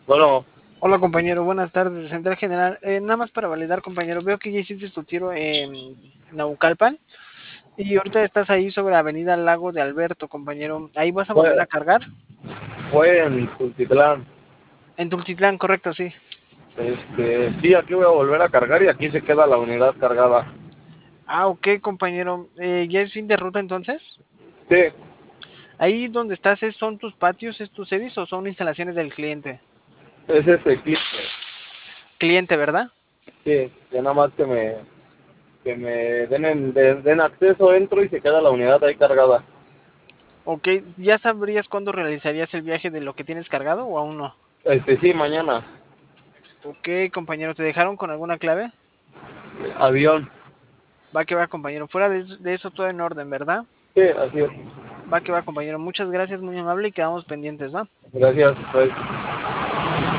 Bueno, Hola compañero, buenas tardes, Central General. Nada más para validar, compañero, veo que ya hiciste tu tiro en Naucalpan y ahorita estás ahí sobre Avenida Lago de Alberto, compañero. ¿Ahí vas a volver a fue, cargar? fue en Tultitlán. En Tultitlán, correcto, sí. Sí, aquí voy a volver a cargar y aquí se queda la unidad cargada. Ah, ok, compañero. ¿Ya es fin de ruta entonces? Sí, ¿Ahí donde estás son tus patios, es tu service o son instalaciones del cliente? es este clip. Cliente, ¿verdad? Sí, ya nada más que me den acceso, entro y se queda la unidad ahí cargada. Ok, ¿ya sabrías cuándo realizarías el viaje de lo que tienes cargado o aún no? Sí, mañana. Ok, compañero, ¿te dejaron con alguna clave? Avión. Va que va, compañero. Fuera de eso, todo en orden, ¿verdad? Sí, así es. Va que va, compañero. Muchas gracias, muy amable y quedamos pendientes, ¿va? Gracias. Pues.